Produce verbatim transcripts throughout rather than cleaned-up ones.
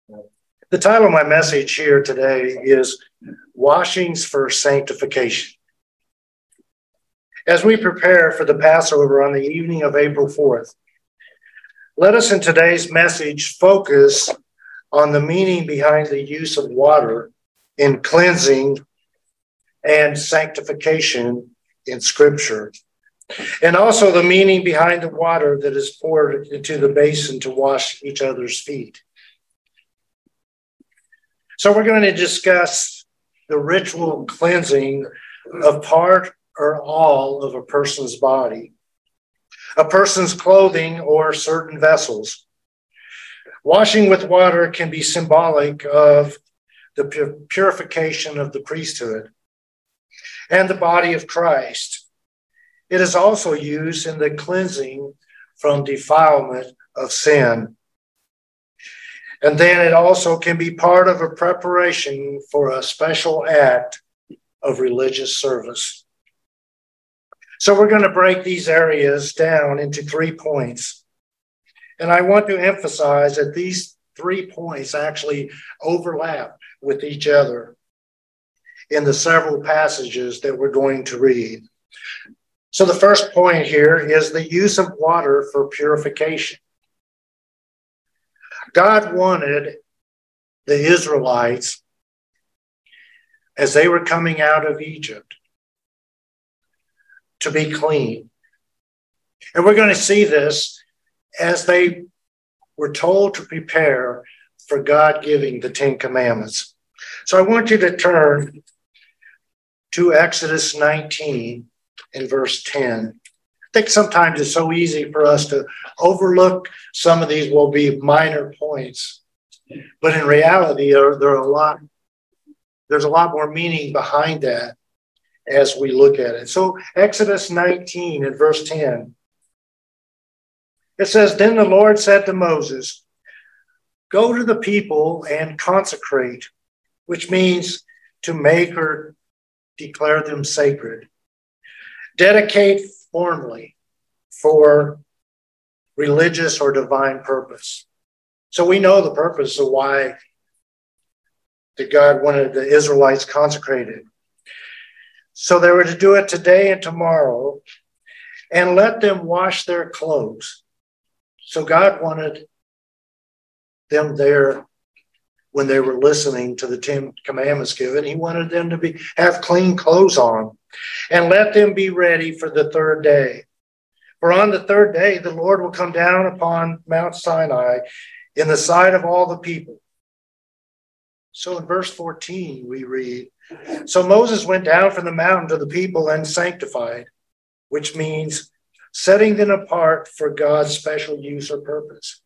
The title of my message here today is Washings for Sanctification. As we prepare for the Passover on the evening of April fourth, let us in today's message focus on the meaning behind the use of water in cleansing and sanctification in Scripture, and also the meaning behind the water that is poured into the basin to wash each other's feet. So we're going to discuss the ritual cleansing of part or all of a person's body, a person's clothing, or certain vessels. Washing with water can be symbolic of the purification of the priesthood and the body of Christ. It is also used in the cleansing from defilement of sin. And then it also can be part of a preparation for a special act of religious service. So we're going to break these areas down into three points. And I want to emphasize that these three points actually overlap with each other in the several passages that we're going to read. So the first point here is the use of water for purification. God wanted the Israelites, as they were coming out of Egypt, to be clean. And we're going to see this as they were told to prepare for God giving the Ten Commandments. So I want you to turn to Exodus nineteen and verse ten. I think sometimes it's so easy for us to overlook some of these will be minor points, but in reality, there, there are a lot. There's a lot more meaning behind that as we look at it. So Exodus nineteen and verse ten, it says, "Then the Lord said to Moses, go to the people and consecrate," which means to make or declare them sacred. "Dedicate formally for religious or divine purpose." So we know the purpose of why that God wanted the Israelites consecrated. So they were to do it today and tomorrow, and let them wash their clothes. So God wanted them there when they were listening to the Ten Commandments given. He wanted them to be have clean clothes on, and let them be ready for the third day. For on the third day, the Lord will come down upon Mount Sinai in the sight of all the people. So in verse fourteen, we read, "So Moses went down from the mountain to the people and sanctified," which means setting them apart for God's special use or purpose.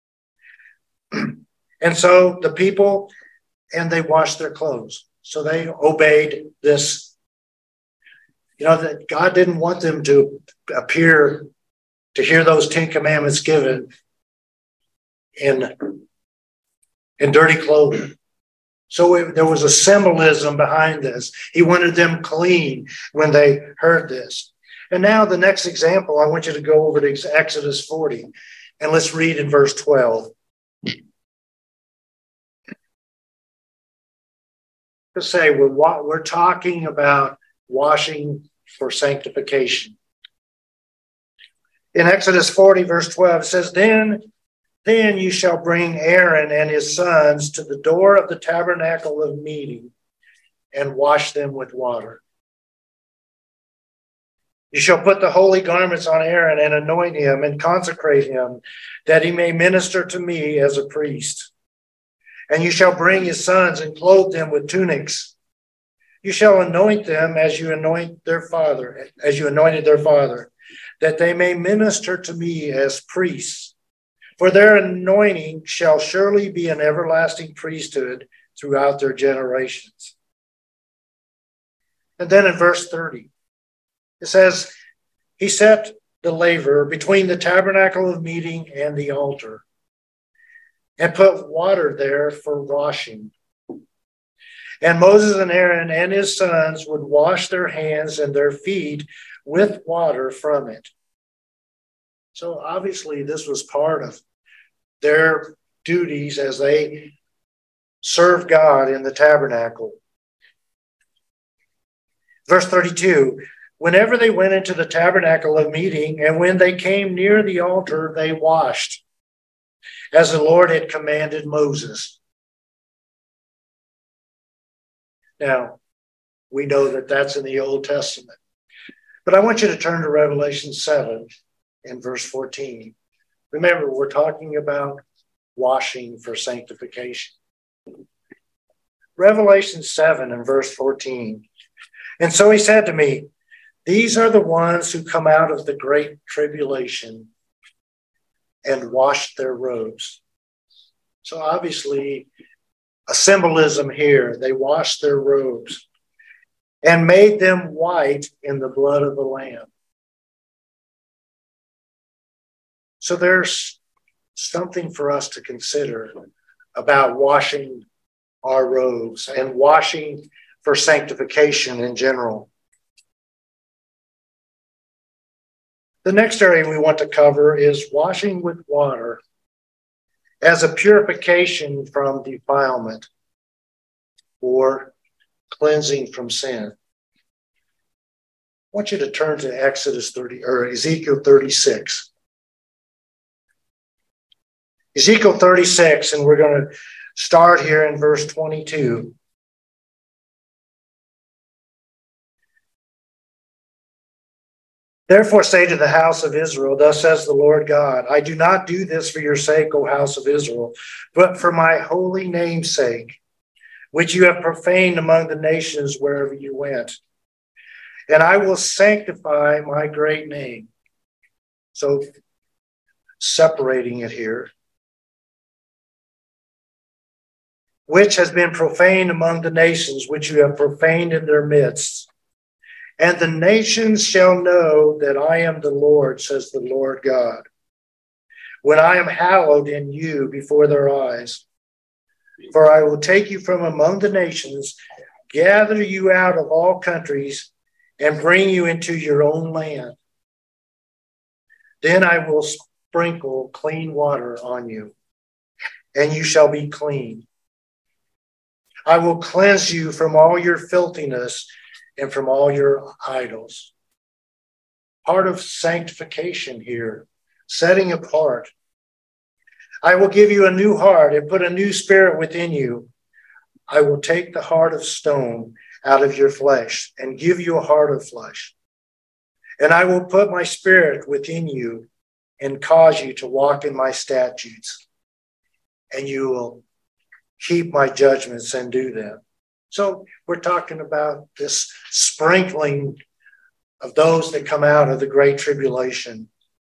And so the people, and they washed their clothes. So they obeyed this. You know, that God didn't want them to appear to hear those Ten Commandments given in, in dirty clothing. So it, there was a symbolism behind this. He wanted them clean when they heard this. And now the next example, I want you to go over to Exodus forty, and let's read in verse twelve. To say we're, we're talking about washing for sanctification. In Exodus forty, verse twelve, it says, Then, then you shall bring Aaron and his sons to the door of the tabernacle of meeting and wash them with water. You shall put the holy garments on Aaron and anoint him and consecrate him, that he may minister to me as a priest. And you shall bring his sons and clothe them with tunics. You shall anoint them as you anoint their father, as you anointed their father, that they may minister to me as priests. For their anointing shall surely be an everlasting priesthood throughout their generations. And then in verse thirty, it says, He set the laver between the tabernacle of meeting and the altar, and put water there for washing. And Moses and Aaron and his sons would wash their hands and their feet with water from it. So obviously this was part of their duties as they serve God in the tabernacle. Verse thirty-two, whenever they went into the tabernacle of meeting, and when they came near the altar, they washed, as the Lord had commanded Moses. Now, we know that that's in the Old Testament. But I want you to turn to Revelation seven in verse fourteen. Remember, we're talking about washing for sanctification. Revelation seven and verse fourteen. And so he said to me, these are the ones who come out of the great tribulation and washed their robes. So obviously, a symbolism here. They washed their robes and made them white in the blood of the Lamb. So there's something for us to consider about washing our robes and washing for sanctification in general. The next area we want to cover is washing with water as a purification from defilement or cleansing from sin. I want you to turn to Exodus thirty or Ezekiel thirty-six. Ezekiel thirty-six, and we're going to start here in verse twenty-two. Therefore say to the house of Israel, thus says the Lord God, I do not do this for your sake, O house of Israel, but for my holy name's sake, which you have profaned among the nations wherever you went. And I will sanctify my great name. So, separating it here. Which has been profaned among the nations, which you have profaned in their midst. And the nations shall know that I am the Lord, says the Lord God, when I am hallowed in you before their eyes. For I will take you from among the nations, gather you out of all countries, and bring you into your own land. Then I will sprinkle clean water on you, and you shall be clean. I will cleanse you from all your filthiness and from all your idols. Part of sanctification here, setting apart. I will give you a new heart and put a new spirit within you. I will take the heart of stone out of your flesh and give you a heart of flesh. And I will put my spirit within you and cause you to walk in my statutes. And you will keep my judgments and do them. So we're talking about this sprinkling of those that come out of the great tribulation.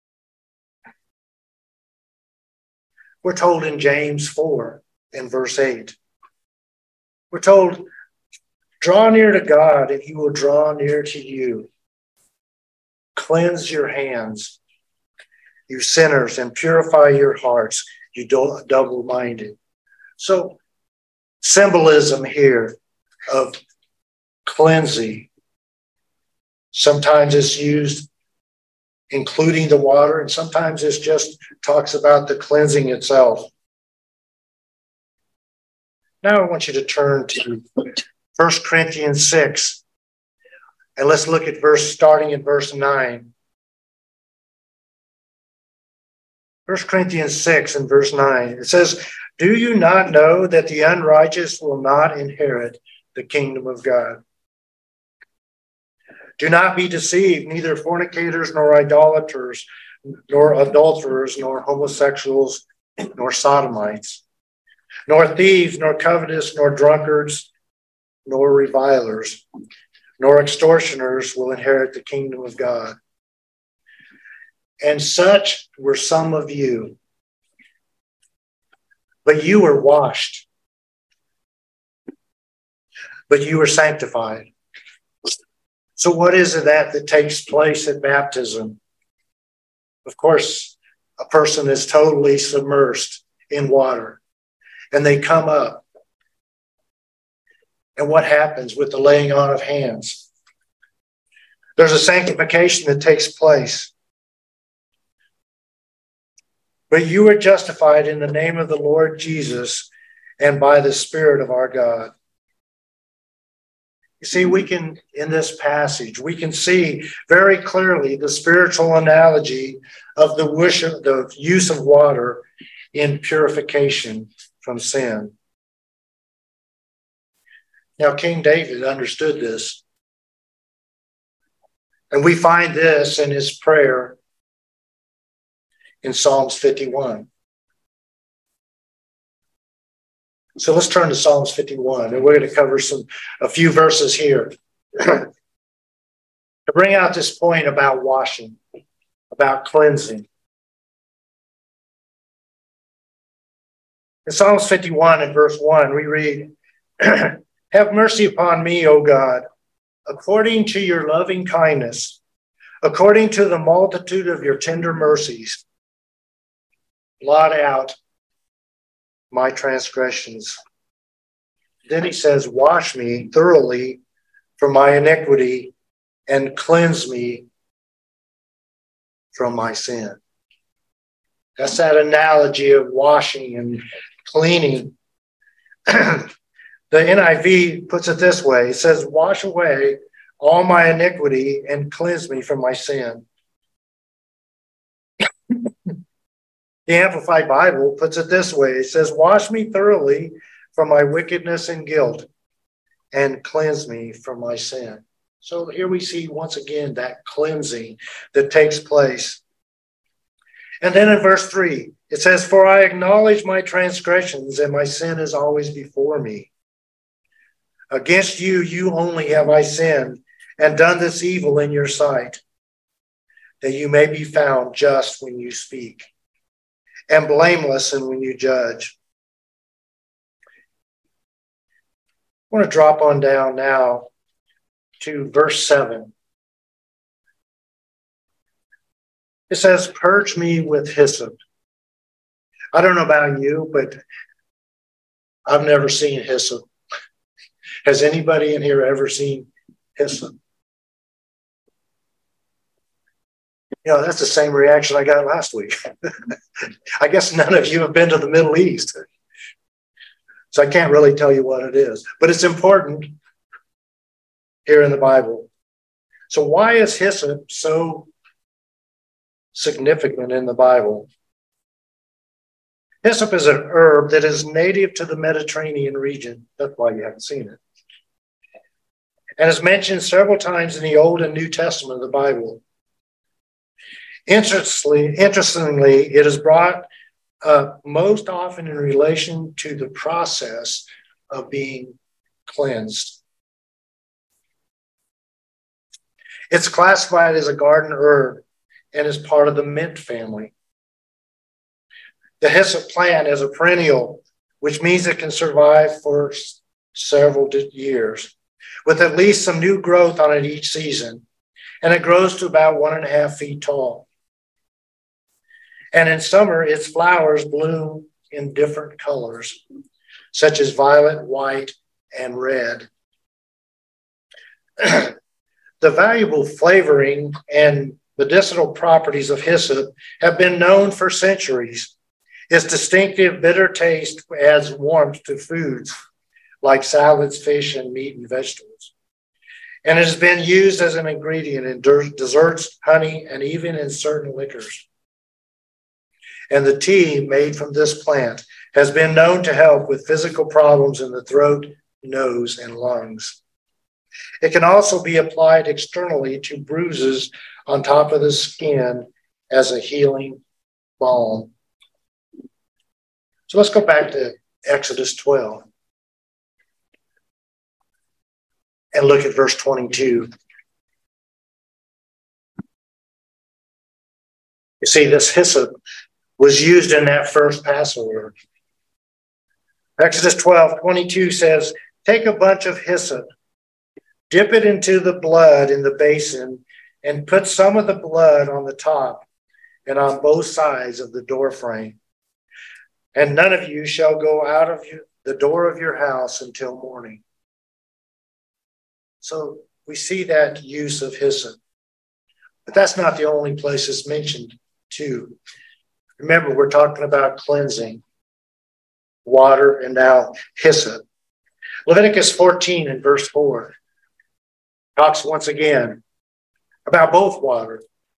We're told in James four in verse eight. We're told, draw near to God and he will draw near to you. Cleanse your hands, you sinners, and purify your hearts, you double-minded. So symbolism here of cleansing. Sometimes it's used including the water, and sometimes it just talks about the cleansing itself. Now I want you to turn to First Corinthians six, and let's look at verse starting in verse nine. First Corinthians six and verse nine. It says, do you not know that the unrighteous will not inherit the kingdom of God? Do not be deceived, neither fornicators, nor idolaters, nor adulterers, nor homosexuals, nor sodomites, nor thieves, nor covetous, nor drunkards, nor revilers, nor extortioners will inherit the kingdom of God. And such were some of you. But you were washed. But you were sanctified. So what is it that, that takes place at baptism? Of course, a person is totally submersed in water, and they come up. And what happens with the laying on of hands? There's a sanctification that takes place. But you are justified in the name of the Lord Jesus and by the Spirit of our God. You see, we can, in this passage, we can see very clearly the spiritual analogy of the, worship, the use of water in purification from sin. Now, King David understood this. And we find this in his prayer in Psalms fifty-one. So let's turn to Psalms fifty-one, and we're going to cover some a few verses here to bring out this point about washing, about cleansing. In Psalms fifty-one and verse one, we read, "Have mercy upon me, O God, according to your loving kindness, according to the multitude of your tender mercies. Blot out my transgressions." Then he says, "Wash me thoroughly from my iniquity and cleanse me from my sin." That's that analogy of washing and cleaning. The N I V puts it this way. It says, "Wash away all my iniquity and cleanse me from my sin." The Amplified Bible puts it this way. It says, "Wash me thoroughly from my wickedness and guilt and cleanse me from my sin." So here we see once again that cleansing that takes place. And then in verse three, it says, "For I acknowledge my transgressions, and my sin is always before me. Against you, you only have I sinned and done this evil in your sight, that you may be found just when you speak and blameless and when you judge." I want to drop on down now to verse seven. It says, "Purge me with hyssop." I don't know about you, but I've never seen hyssop. Has anybody in here ever seen hyssop? You know, that's the same reaction I got last week. I guess none of you have been to the Middle East. So I can't really tell you what it is. But it's important here in the Bible. So why is hyssop so significant in the Bible? Hyssop is an herb that is native to the Mediterranean region. That's why you haven't seen it. And is mentioned several times in the Old and New Testament of the Bible. Interestingly, interestingly it is brought up most often in relation to the process of being cleansed. It's classified as a garden herb and is part of the mint family. The hyssop plant is a perennial, which means it can survive for several years, with at least some new growth on it each season. And it grows to about one and a half feet tall. And in summer, its flowers bloom in different colors, such as violet, white, and red. The valuable flavoring and medicinal properties of hyssop have been known for centuries. Its distinctive bitter taste adds warmth to foods like salads, fish, and meat and vegetables. And it has been used as an ingredient in desserts, honey, and even in certain liquors. And the tea made from this plant has been known to help with physical problems in the throat, nose, and lungs. It can also be applied externally to bruises on top of the skin as a healing balm. So let's go back to Exodus twelve and look at verse twenty-two. You see, this hyssop was used in that first Passover. Exodus twelve twenty-two says, "Take a bunch of hyssop, dip it into the blood in the basin, and put some of the blood on the top and on both sides of the door frame. And none of you shall go out of the door of your house until morning." So we see that use of hyssop. But that's not the only place it's mentioned too. Remember, we're talking about cleansing. water, and now hyssop. Leviticus fourteen and verse four talks once again about both water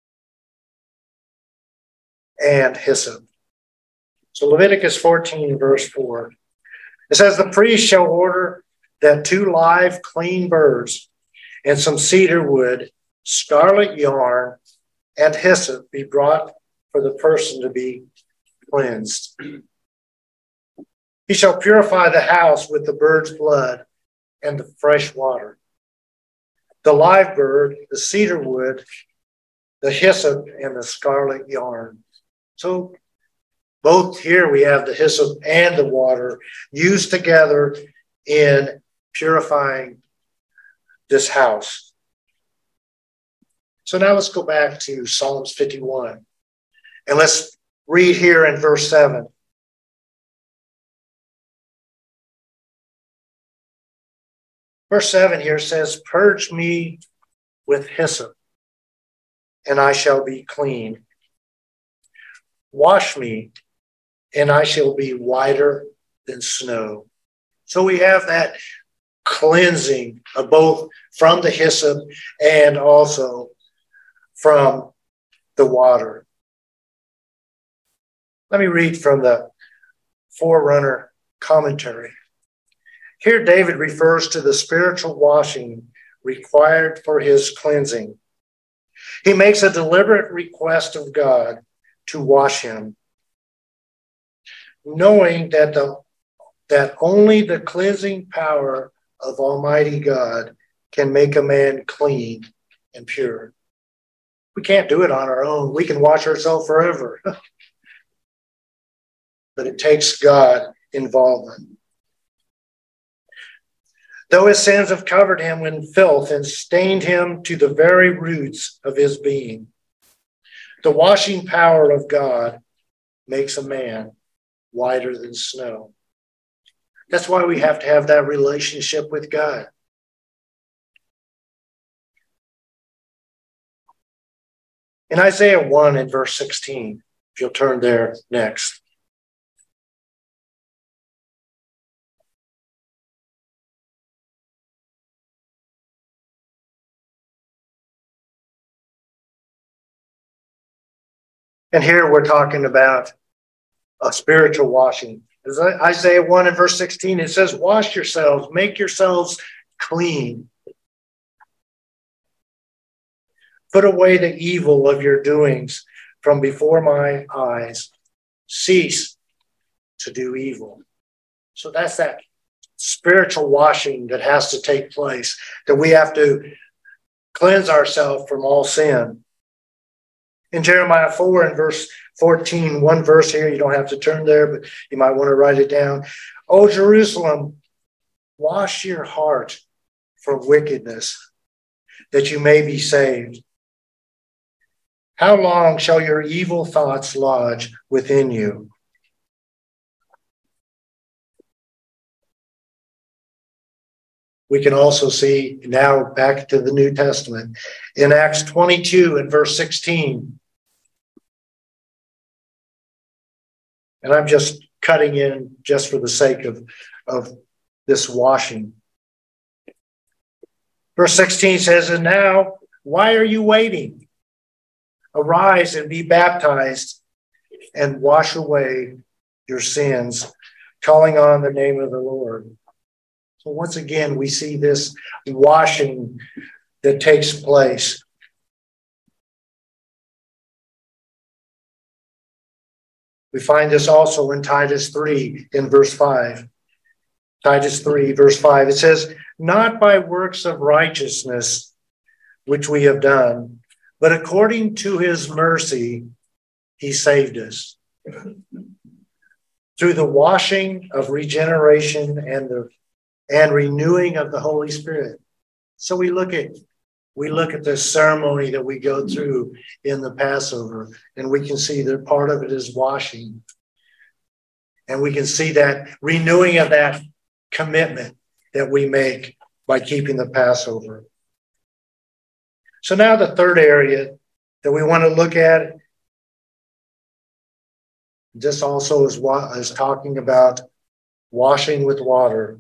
and hyssop. So Leviticus fourteen verse four, it says, the priest shall order that two live clean birds and some cedar wood, scarlet yarn, and hyssop be brought for the person to be cleansed. He shall purify the house with the bird's blood and the fresh water. The live bird, the cedar wood, the hyssop, and the scarlet yarn. So both here we have the hyssop and the water used together in purifying this house. So now let's go back to Psalms fifty-one. And let's read here in verse seven. Verse seven here says, purge me with hyssop, and I shall be clean. Wash me, and I shall be whiter than snow. So we have that cleansing of both from the hyssop and also from the water. Let me read from the Forerunner commentary. Here David refers to the spiritual washing required for his cleansing. He makes a deliberate request of God to wash him, knowing that the that only the cleansing power of Almighty God can make a man clean and pure. We can't do it on our own. We can wash ourselves forever. But it takes God involvement. Though his sins have covered him in filth and stained him to the very roots of his being, the washing power of God makes a man whiter than snow. That's why we have to have that relationship with God. In Isaiah one and verse sixteen, if you'll turn there next. And here we're talking about a spiritual washing. As Isaiah one and verse sixteen, it says, wash yourselves, make yourselves clean. Put away the evil of your doings from before my eyes. Cease to do evil. So that's that spiritual washing that has to take place, that we have to cleanse ourselves from all sin. In Jeremiah four and verse fourteen, one verse here, you don't have to turn there, but you might want to write it down. O Jerusalem, wash your heart from wickedness, that you may be saved. How long shall your evil thoughts lodge within you? We can also see now back to the New Testament in Acts twenty-two and verse sixteen. And I'm just cutting in just for the sake of, of this washing. Verse sixteen says, and now, why are you waiting? Arise and be baptized and wash away your sins, calling on the name of the Lord. So once again, we see this washing that takes place. We find this also in Titus three in verse five. Titus three, verse five, it says, not by works of righteousness which we have done, but according to his mercy, he saved us through the washing of regeneration and the and renewing of the Holy Spirit. So we look at we look at this ceremony that we go through in the Passover, and we can see that part of it is washing. And we can see that renewing of that commitment that we make by keeping the Passover. So now the third area that we want to look at, this also is, is talking about washing with water.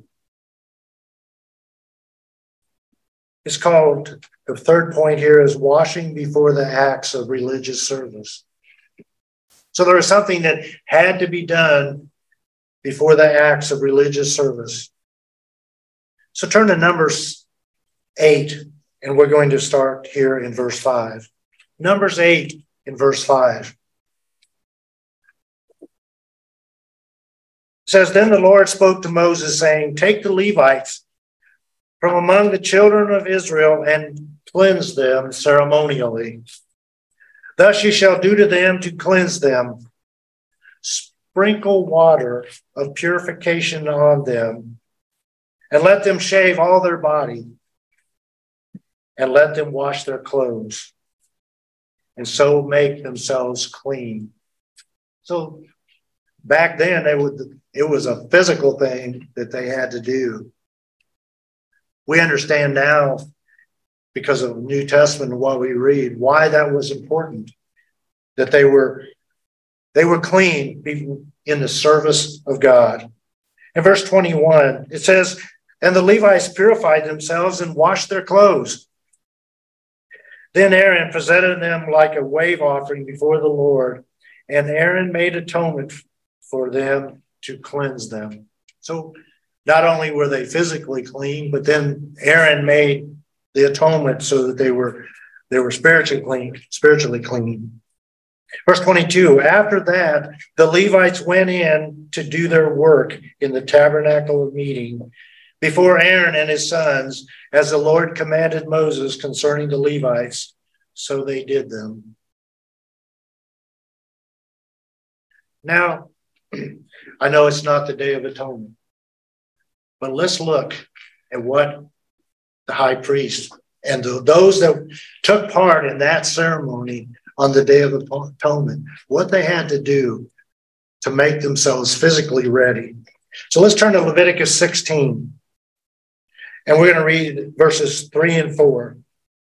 It's called, the third point here is washing before the acts of religious service. So there was something that had to be done before the acts of religious service. So turn to Numbers eight, and we're going to start here in verse five. Numbers eight in verse five. It says, Then the Lord spoke to Moses, saying, Take the Levites from among the children of Israel and cleanse them ceremonially. Thus you shall do to them to cleanse them. Sprinkle water of purification on them, and let them shave all their body, and let them wash their clothes, and so make themselves clean. So back then, they would, it was a physical thing that they had to do. We understand now, because of the New Testament and what we read, why that was important, that they were they were clean in the service of God. In verse twenty-one, it says, And the Levites purified themselves and washed their clothes. Then Aaron presented them like a wave offering before the Lord, and Aaron made atonement for them to cleanse them. So not only were they physically clean, but then Aaron made the atonement so that they were they were spiritually clean, spiritually clean. Verse twenty-two, after that, the Levites went in to do their work in the tabernacle of meeting before Aaron and his sons, as the Lord commanded Moses concerning the Levites, so they did them. Now, I know it's not the Day of Atonement, but let's look at what the high priest and the, those that took part in that ceremony on the Day of Atonement, what they had to do to make themselves physically ready. So let's turn to Leviticus sixteen. And we're going to read verses three and four.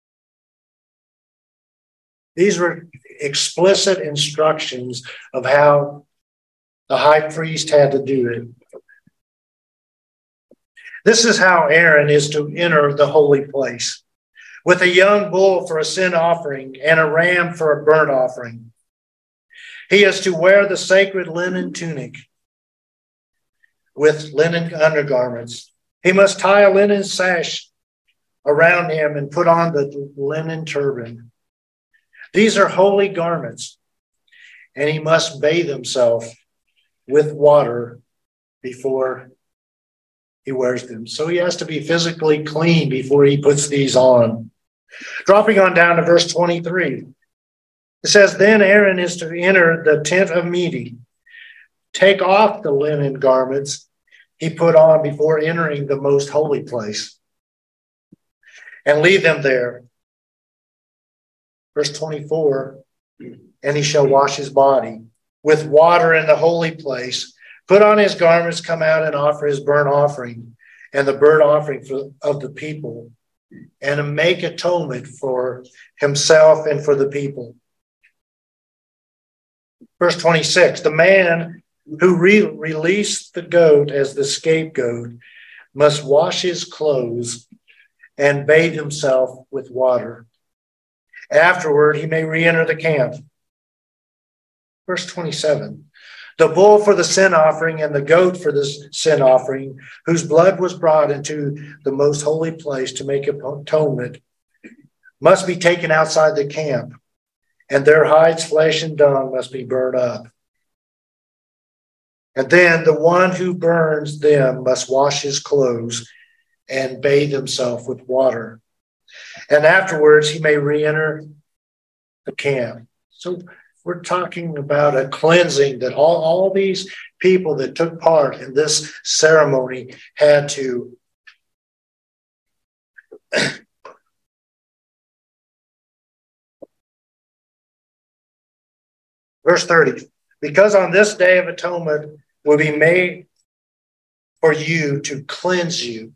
These were explicit instructions of how the high priest had to do it. This is how Aaron is to enter the holy place, with a young bull for a sin offering and a ram for a burnt offering. He is to wear the sacred linen tunic with linen undergarments. He must tie a linen sash around him and put on the linen turban. These are holy garments, and he must bathe himself with water before he wears them. So he has to be physically clean before he puts these on. Dropping on down to verse twenty-three. It says, Then Aaron is to enter the tent of meeting, take off the linen garments he put on before entering the most holy place, and leave them there. Verse twenty-four, and he shall wash his body with water in the holy place, put on his garments, come out and offer his burnt offering and the burnt offering for, of the people, and make atonement for himself and for the people. Verse twenty-six, the man who re- released the goat as the scapegoat must wash his clothes and bathe himself with water. Afterward, he may re-enter the camp. Verse twenty-seven, the bull for the sin offering and the goat for the sin offering, whose blood was brought into the most holy place to make atonement, must be taken outside the camp, and their hides, flesh, and dung must be burned up. And then the one who burns them must wash his clothes and bathe himself with water. And afterwards, he may re-enter the camp. So we're talking about a cleansing that all, all these people that took part in this ceremony had to Verse thirty, because on this day of atonement will be made for you to cleanse you,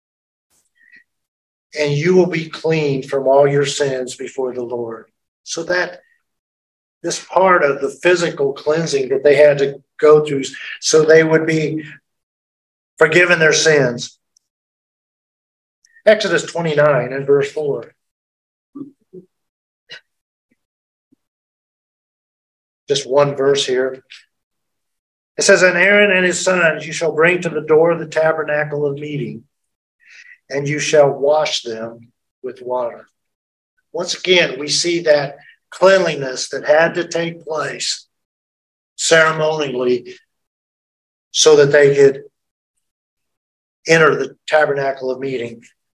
and you will be clean from all your sins before the Lord. So that this part of the physical cleansing that they had to go through, so they would be forgiven their sins. Exodus twenty-nine and verse four. Just one verse here. It says, and Aaron and his sons you shall bring to the door of the tabernacle of meeting, and you shall wash them with water. Once again, we see that cleanliness that had to take place ceremonially so that they could enter the tabernacle of meeting.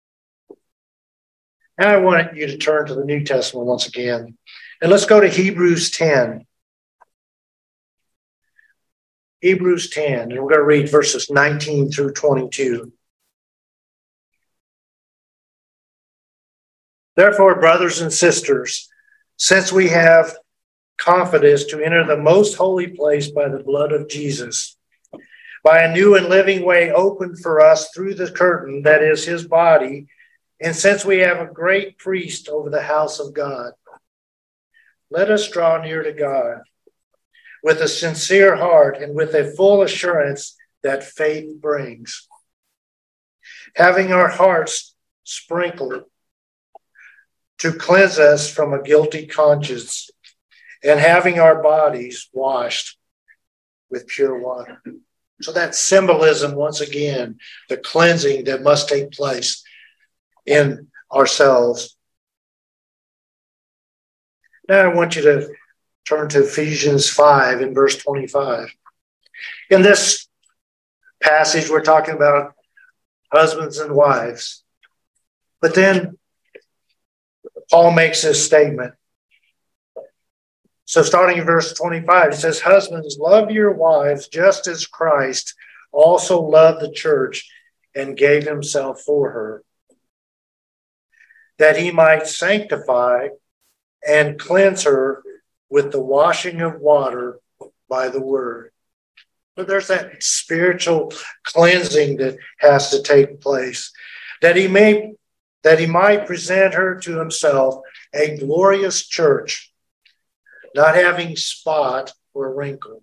Now I want you to turn to the New Testament once again. And let's go to Hebrews ten. Hebrews ten, and we're going to read verses nineteen through twenty-two. Therefore, brothers and sisters, since we have confidence to enter the most holy place by the blood of Jesus, by a new and living way opened for us through the curtain that is his body, and since we have a great priest over the house of God, let us draw near to God with a sincere heart and with a full assurance that faith brings, having our hearts sprinkled to cleanse us from a guilty conscience, and having our bodies washed with pure water. So that symbolism, once again, the cleansing that must take place in ourselves. Now I want you to turn to Ephesians five in verse twenty-five. In this passage, we're talking about husbands and wives. But then Paul makes this statement. So starting in verse twenty-five, it says, husbands, love your wives just as Christ also loved the church and gave himself for her, that he might sanctify and cleanse her with the washing of water by the word. But there's that spiritual cleansing that has to take place, that he may that he might present her to himself a glorious church, not having spot or wrinkle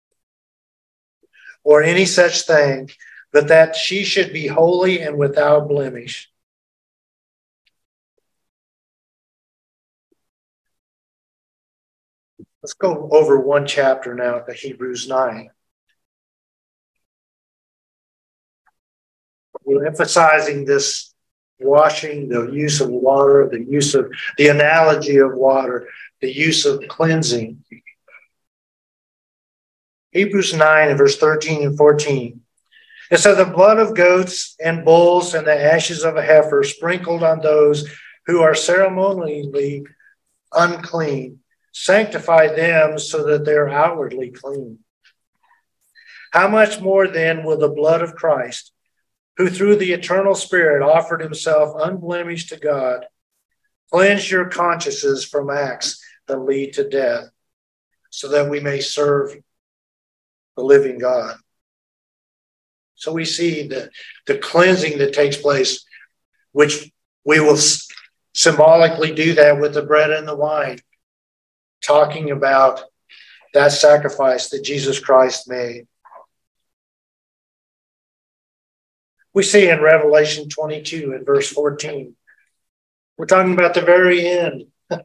or any such thing, but that she should be holy and without blemish. Let's go over one chapter now to Hebrews nine. We're emphasizing this washing, the use of water, the use of the analogy of water, the use of cleansing. Hebrews nine and verse thirteen and fourteen. It says, the blood of goats and bulls and the ashes of a heifer sprinkled on those who are ceremonially unclean, sanctify them so that they're outwardly clean. How much more then will the blood of Christ, who through the eternal Spirit offered himself unblemished to God, cleanse your consciences from acts that lead to death, so that we may serve the living God. So we see the, the cleansing that takes place, which we will symbolically do that with the bread and the wine, talking about that sacrifice that Jesus Christ made. We see in Revelation twenty-two and verse fourteen, we're talking about the very end,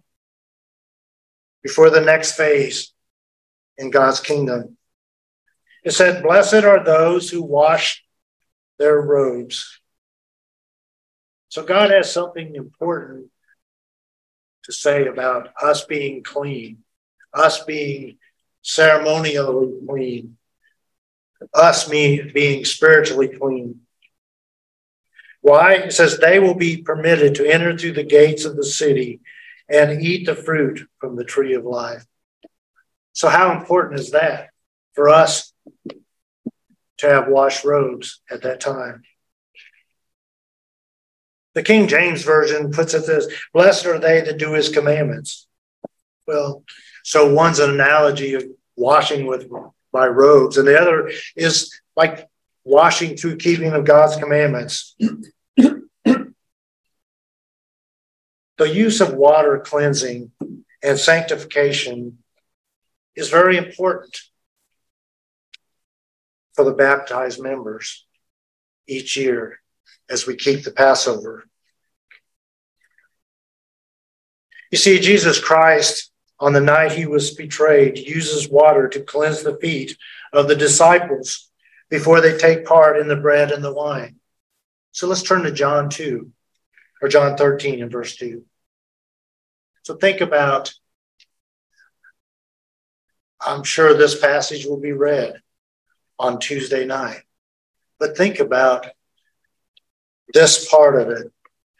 before the next phase in God's kingdom. It said, blessed are those who wash their robes. So God has something important to say about us being clean, us being ceremonially clean, us being spiritually clean. Why? It says they will be permitted to enter through the gates of the city and eat the fruit from the tree of life. So how important is that for us to have washed robes at that time? The King James Version puts it this: blessed are they that do his commandments. Well, so one's an analogy of washing with my robes, and the other is like washing through keeping of God's commandments. The use of water cleansing and sanctification is very important for the baptized members. each year as we keep the Passover. You see, Jesus Christ, on the night he was betrayed, uses water to cleanse the feet of the disciples before they take part in the bread and the wine. So let's turn to John two, or John thirteen and verse two. So think about, I'm sure this passage will be read on Tuesday night, but think about this part of it.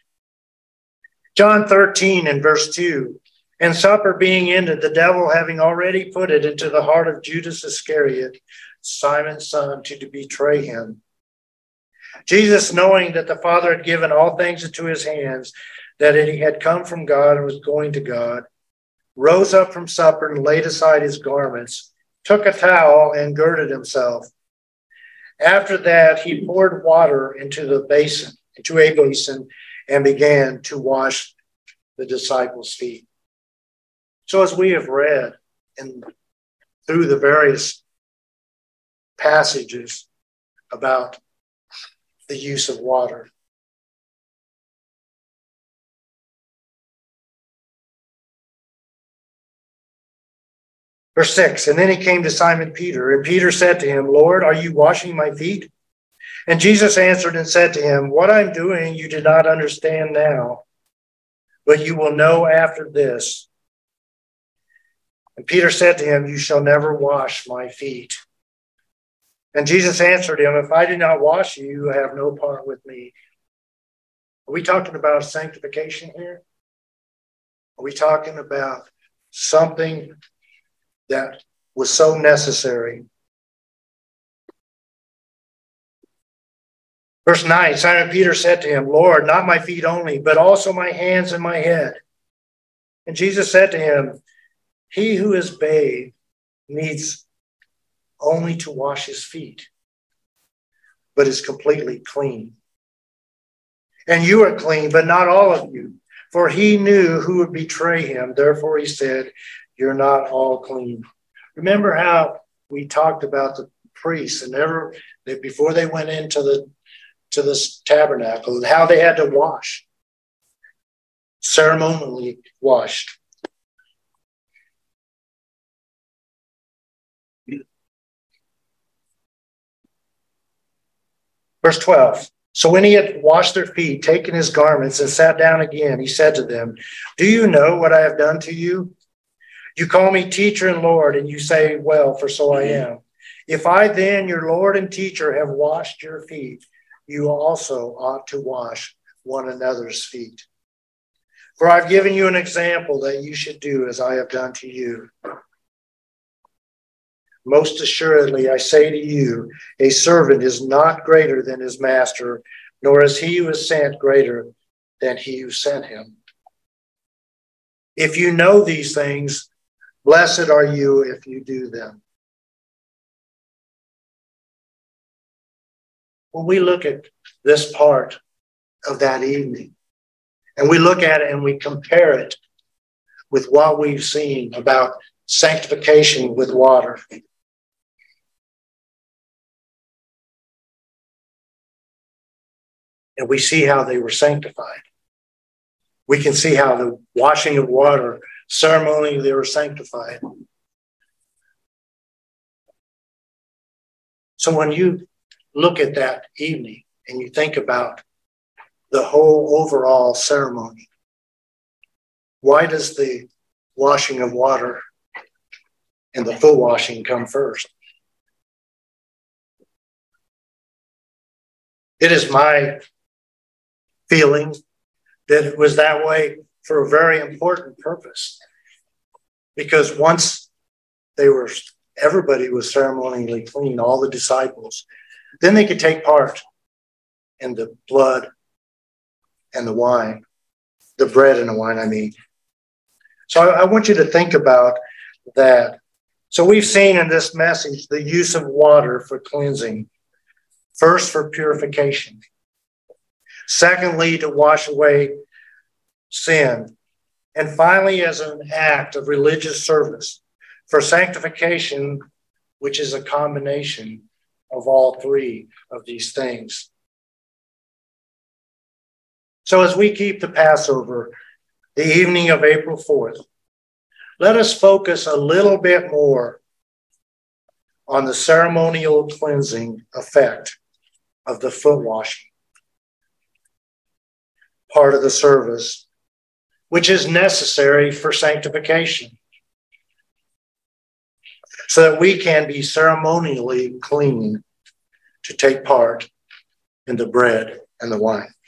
John thirteen and verse two, and supper being ended, the devil having already put it into the heart of Judas Iscariot, Simon's son, to betray him. Jesus, knowing that the Father had given all things into his hands, that he had come from God and was going to God, rose up from supper and laid aside his garments, took a towel and girded himself. After that, he poured water into the basin, into a basin, and began to wash the disciples' feet. So as we have read and through the various passages about the use of water, verse six, and then he came to Simon Peter, and Peter said to him, Lord, are you washing my feet? And Jesus answered and said to him, what I'm doing you do not understand now, but you will know after this. And Peter said to him, you shall never wash my feet. And Jesus answered him, if I do not wash you, you have no part with me. Are we talking about sanctification here? Are we talking about something that was so necessary? Verse nine, Simon Peter said to him, Lord, not my feet only, but also my hands and my head. And Jesus said to him, he who is bathed needs only to wash his feet, but is completely clean. And you are clean, but not all of you. For he knew who would betray him. Therefore he said, you're not all clean. Remember how we talked about the priests and never before they went into the to this tabernacle and how they had to wash, ceremonially washed. Verse twelve, so when he had washed their feet, taken his garments, and sat down again, he said to them, do you know what I have done to you? You call me teacher and Lord, and you say, well, for so I am. If I then, your Lord and teacher, have washed your feet, you also ought to wash one another's feet. For I've given you an example that you should do as I have done to you. Most assuredly, I say to you, a servant is not greater than his master, nor is he who is sent greater than he who sent him. If you know these things, blessed are you if you do them. When we look at this part of that evening, and we look at it and we compare it with what we've seen about sanctification with water, and we see how they were sanctified. We can see how the washing of water, ceremonially they were sanctified. So when you look at that evening and you think about the whole overall ceremony, why does the washing of water and the full washing come first? It is my feeling that it was that way for a very important purpose. Because once they were, everybody was ceremonially clean, all the disciples, then they could take part in the blood and the wine, the bread and the wine, I mean. So I, I want you to think about that. So we've seen in this message the use of water for cleansing. First, for purification. Secondly, to wash away sin. And finally, as an act of religious service for sanctification, which is a combination of all three of these things. So as we keep the Passover, the evening of April fourth, let us focus a little bit more on the ceremonial cleansing effect of the foot washing part of the service, which is necessary for sanctification, so that we can be ceremonially clean to take part in the bread and the wine.